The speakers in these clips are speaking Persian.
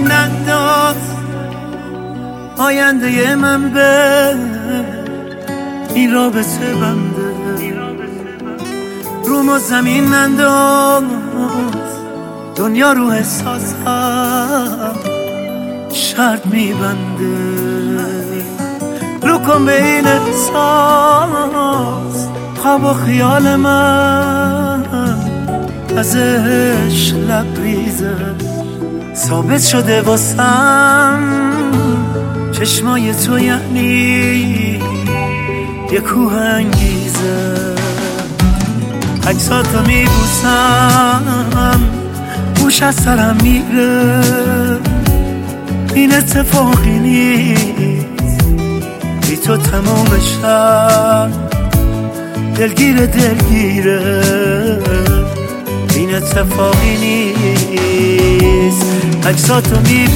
زمین ننداز آینده من به این رابطه بنده. روم و زمین ننداز دنیا رو احساسم شرط میبنده. رو کن به این احساس خواب و خیال من ازش لبریزه ثابت شده واسم. چشمای تو یعنی یه کوه انگیزه. عکساتو میبوسم گوش از سرم میره. این اتفاقی نیست بی تو تموم شب دلگیره. این اتفاقی نیست. عکساتو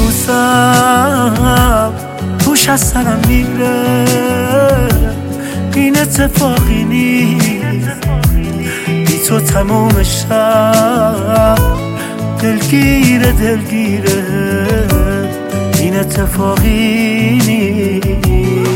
میبوسم گوش از سرم میره. این اتفاقی نیست بی تو تموم شب دلگیره. این اتفاقی نیست.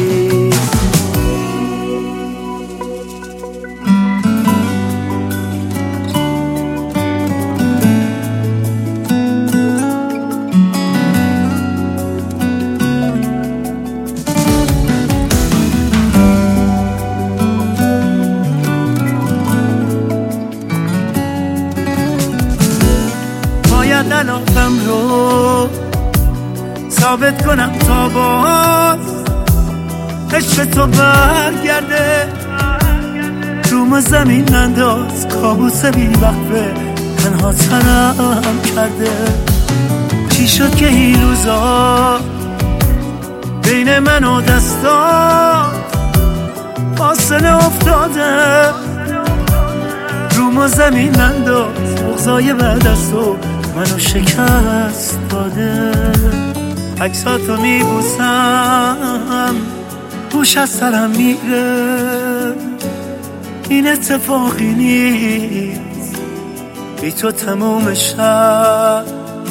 باید علاقم رو ثابت کنم تا باز عشق تو برگرده. روم و زمین انداز کابوس بی وقفه تنها تنم کرده. چی شد که این روزا بین من و دستات فاصله افتاده. روم و زمین انداز بغضای بعد از تو منو شکست داده. عکساتو میبوسم گوش از سرم میره. این اتفاقی نیست بی تو تموم شب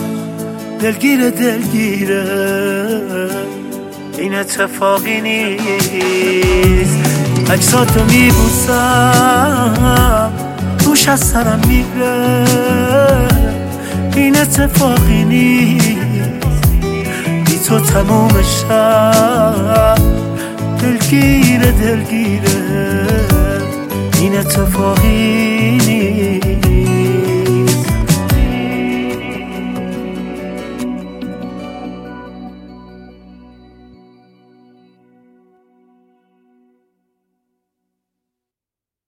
دلگیره. این اتفاقی نیست. عکساتو میبوسم گوش از سرم میره. این اتفاقی نیست بی تو تموم شب دلگیره. این اتفاقی